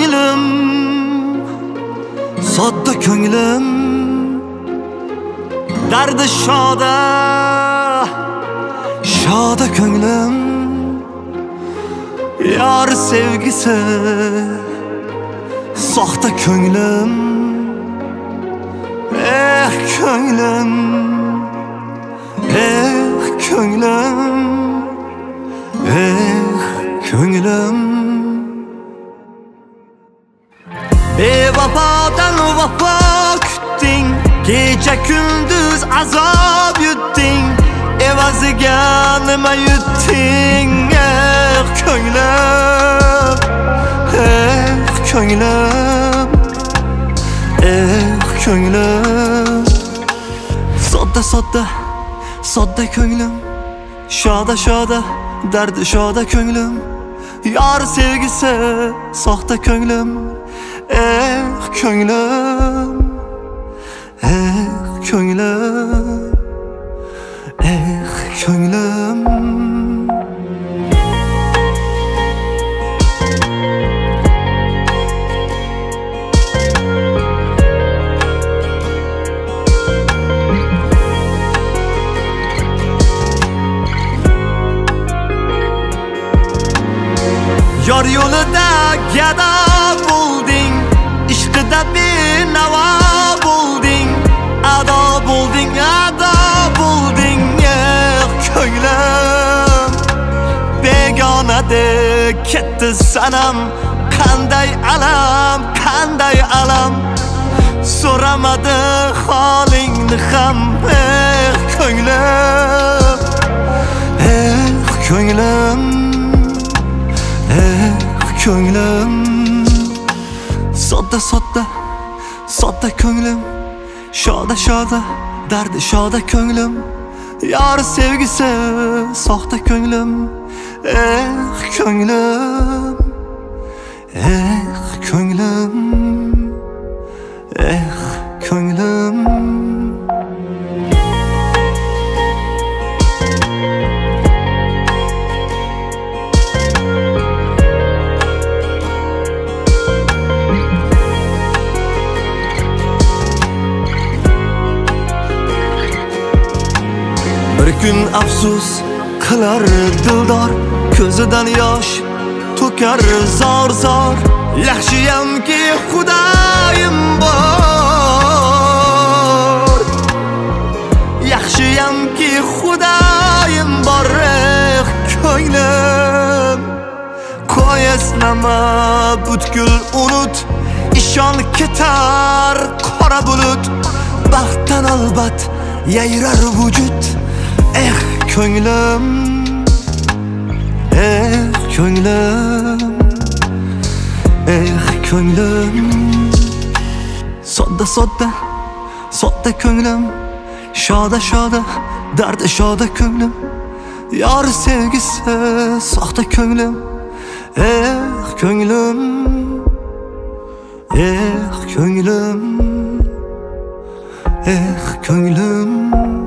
ko'nglim, sodda ko'nglim, dardi shoda, shoda ko'nglim, yor sevgisi, soxta ko'nglim, ko'nglim, ko'nglim, ko'nglim. Bevafodan vafo kutding, kecha kunduz azob yutding, evaziga nima yutding? Ko'nglim, ko'nglim, ko'nglim. Sodda sodda, sodda ko'nglim, shoda shoda, dardi shoda ko'nglim, yor sevgisi, soxta ko'nglim, ko'nglim, ko'nglim, ko'nglim. Yor yo'lida gado bo'lding, ishqida benavo bo'lding, ado bo'lding, ado bo'lding. Ko'nglim, begonadek ketdi sanam, qanday alam, qanday alam, so'ramadi holingni ham. Ko'nglim, ko'nglim, ko'nglim. Sodda sodda, sodda ko'nglim, shoda shoda, dardi shoda ko'nglim, yor sevgisi, soxta ko'nglim, ko'nglim, ko'nglim, ko'nglim. Bir kun afsus qilar dildor, ko'zidan yosh to'kar zor zor. Yaxshiyamki Xudoyim bor, yaxshiyamki Xudoyim bor. Ko'nglim, qo'y esnama, butkul unut, ishon ketar qora bulut, baxtdan albat yayrar vujud. Ko'nglim, ko'nglim, ko'nglim. Sodda sodda, sodda ko'nglim, shoda shoda, dardi shoda ko'nglim, yor sevgisi, soxta ko'nglim, ko'nglim, ko'nglim, ko'nglim.